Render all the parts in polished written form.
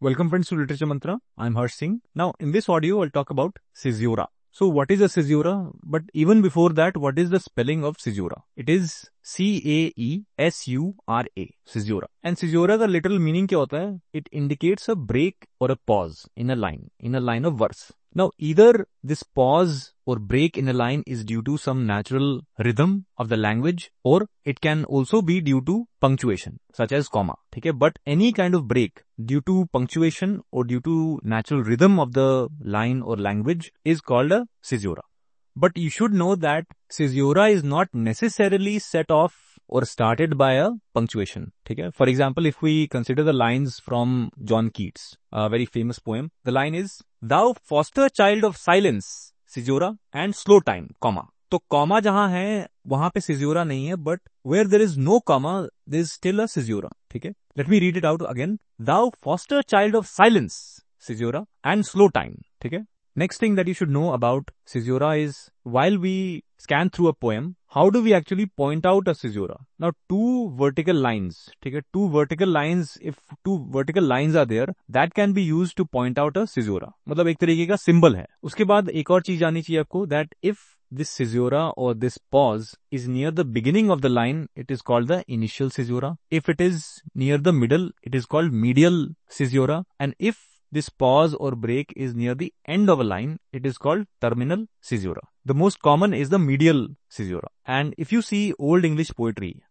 Welcome friends to Literature Mantra. I'm Harsh Singh. Now in this audio I'll talk about caesura. So what is a caesura? But even before that, what is the spelling of caesura? It is C-A-E-S-U-R-A, caesura. And caesura का literal meaning क्या होता है? It indicates a break or a pause in a line of verse. Now either this pause or break in a line is due to some natural rhythm of the language, or it can also be due to punctuation such as comma. ठीक है? But any kind of break due to punctuation or due to natural rhythm of the line or language is called a caesura. But you should know that caesura is not necessarily set off or started by a punctuation. ठीक है? For example, if we consider the lines from John Keats, a very famous poem, the line is, "Thou foster child of silence, caesura and slow time, comma." तो comma जहां है वहां पे caesura नहीं है, but where there is no comma, there is still a caesura. ठीक है? Let me read it out again. Thou foster child of silence, caesura and slow time. ठीक है? Next thing that you should know about caesura is, while we scan through a poem, how do we actually point out a caesura? Now, two vertical lines, ठीक है? If two vertical lines are there, that can be used to point out a caesura. मतलब एक तरीके का symbol है. उसके बाद एक और चीज जाननी चाहिए आपको, that if this caesura or this pause is near the beginning of the line, it is called the initial caesura. If it is near the middle, it is called medial caesura. And if this pause or break is near the end of a line, it is called terminal caesura. The most common is the medial caesura. And if you see Old English poetry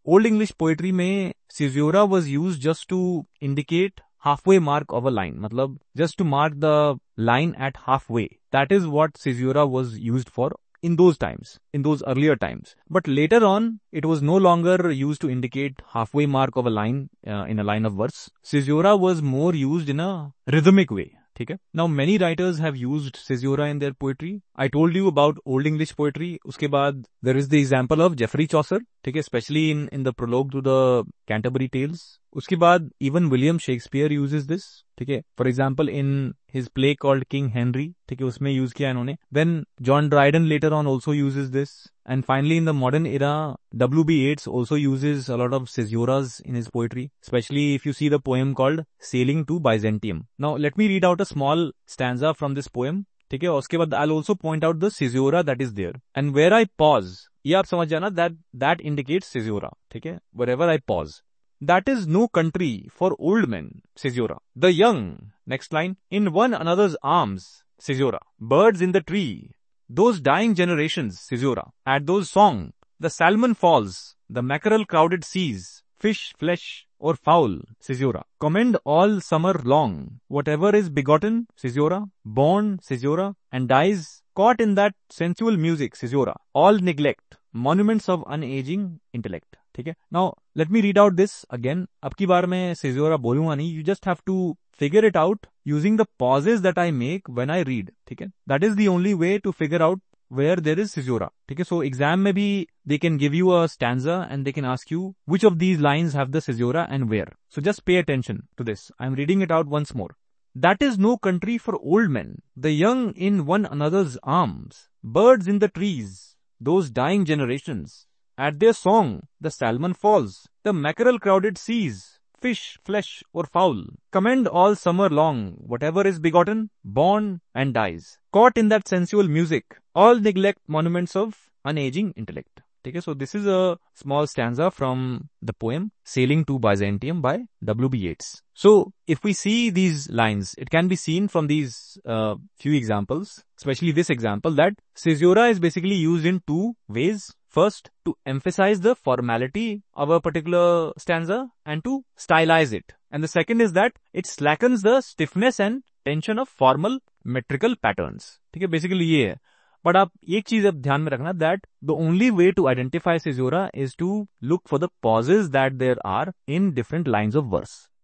में caesura was used just to indicate halfway mark of a line. मतलब just to mark the line at halfway. That is what caesura was used for in those times, in those earlier times. But later on, it was no longer used to indicate halfway mark of a line in a line of verse. Caesura was more used in a rhythmic way. ठीक है? Now many writers have used caesura in their poetry. I told you about Old English poetry. उसके बाद there is the example of Geoffrey Chaucer, ठीक है? Especially in the prologue to the Canterbury Tales. उसके बाद even William Shakespeare uses this. ठीक है? For example, in his play called King Henry, ठीक है? उसमें use किया इन्होंने. Then John Dryden later on also uses this. And finally, in the modern era, W.B. Yeats also uses a lot of caesuras in his poetry, especially if you see the poem called Sailing to Byzantium. Now, let me read out a small stanza from this poem. ठीक है? और उसके बाद I'll also point out the caesura that is there. And where I pause, ये आप समझ जाना that indicates caesura. ठीक है? Wherever I pause. That is no country for old men, caesura. The young, next line, in one another's arms, caesura. Birds in the tree, those dying generations, caesura. At those song, the salmon falls, the mackerel crowded seas, fish, flesh, or fowl, caesura. Commend all summer long, whatever is begotten, caesura, born, caesura, and dies, caught in that sensual music, caesura. All neglect, monuments of unaging intellect. ठीक है? Now, let me read out this again. अब की बार मैं caesura बोलूंगा नहीं. You just have to figure it out using the pauses that I make when I read. ठीक है? That is the only way to figure out where there is caesura. ठीक है? So, exam में भी they can give you a stanza and they can ask you which of these lines have the caesura and where. So, just pay attention to this. I'm reading it out once more. That is no country for old men, the young in one another's arms, birds in the trees, those dying generations. At their song, the salmon falls, the mackerel crowded seas, fish, flesh, or fowl. Commend all summer long, whatever is begotten, born, and dies. Caught in that sensual music, all neglect monuments of unaging intellect. Okay, so this is a small stanza from the poem Sailing to Byzantium by W.B. Yeats. So, if we see these lines, it can be seen from these few examples, especially this example, that caesura is basically used in two ways. First, to emphasize the formality of a particular stanza and to stylize it. And the second is that it slackens the stiffness and tension of formal metrical patterns. ठीक है? Basically ये है. But आप एक चीज अब ध्यान में रखना, that the only way to identify caesura is to look for the pauses that there are in different lines of verse.